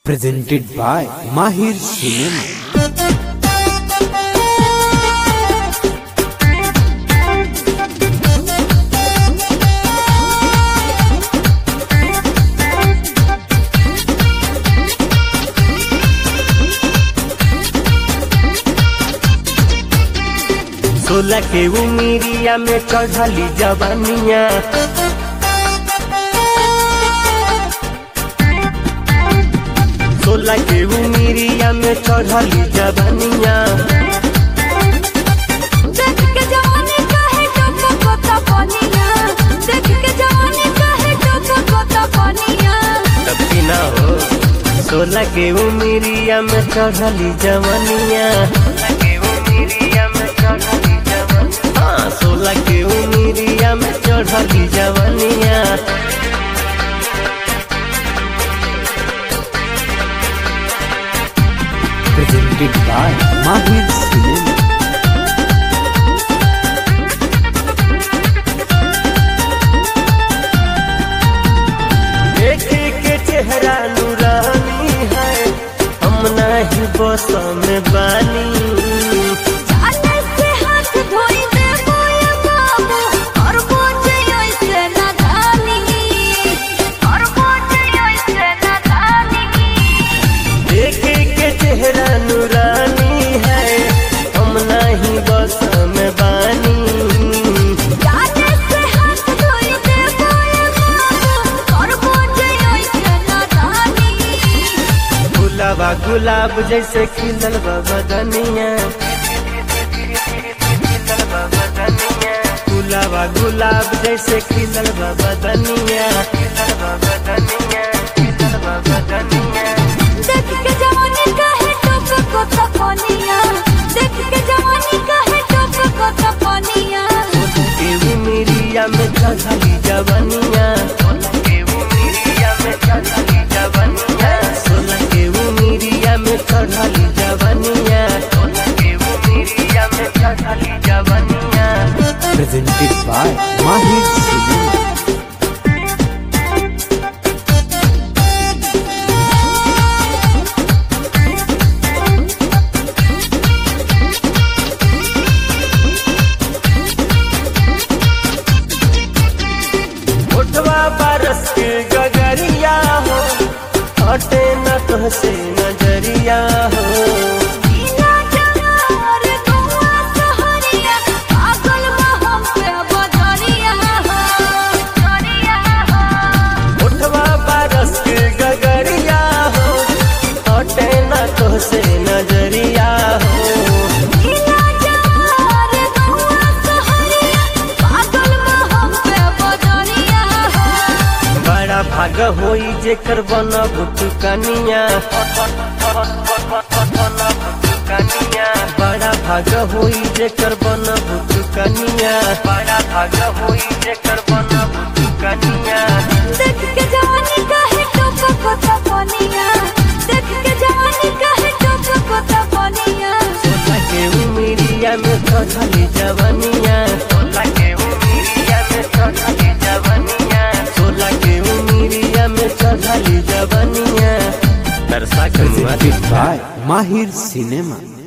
Presented by Mahir Cinema. सोलह के उमिरिया में चढ़ली जवानिया, सोलह के उमिरिया में चढ़ली जवानिया। देख के जवानी काहे टपकता पानिया, देख के जवानी काहे टपकता पानिया। तब की ना हो सोलह के उमिरिया में चढ़ली जवानिया, हाँ सोलह के उमिरिया में चढ़ली जवानिया। Presented by Mahir Cinema. देखे के चेहरा नूरानी है, हम नहीं बस में बानी। जाने से हाथ धोई दे मोया बाबू, और बोझे ऐसे न धानी, और बोझे ऐसे न धानी। देखे के चेहरा नूरानी है, हम नहीं बस में बानी। जाने से हाथ धोई दे मोया बाबू, और बोझे ऐसे न धानी। गुलाबा गुलाब जैसे खिलल बा बदनिया, गुलाबा गुलाब जैसे खिलल बा बदनिया। देख के जवानी काहे टपकता पानिया, देख के जवानी काहे टपकता पानिया। के उमिरिया में चढ़ली जवानिया, सोलह के उमिरिया में चढ़ली जवानिया, सोलह के उमिरिया में चढ़ली जवानिया, सोलह के उमिरिया में चढ़ली जवानिया। Presented by Mahir Cinema. उठवा बरस के गगरिया हो, हटे न तुहसे नजरिया हो। बिना जवार गौआ सहरिया, पागल बा हम पे बजरिया हो, बजरिया हो। उठवा बरस के गगरिया हो, हटे न तुहसे नजरिया हो। बिना जवार गौआ सहरिया, पागल बा हम पे बजरिया हो। बड़ा भाग होई जेकर बनब तू कनिया, बड़ा भाग होई जेकर बनब तू कनिया, बड़ा भाग होई जेकर बनब तू कनिया। देख के जवानी काहे टपकता पानिया, देख के जवानी काहे टपकता पानिया। सोलह के उमिरिया में चढ़ली जवानिया, सोलह के उमिरिया में चढ़ली जवानिया, सोलह के उमिरिया में चढ़ली जवानिया। दर्शक Presented by Mahir Cinema.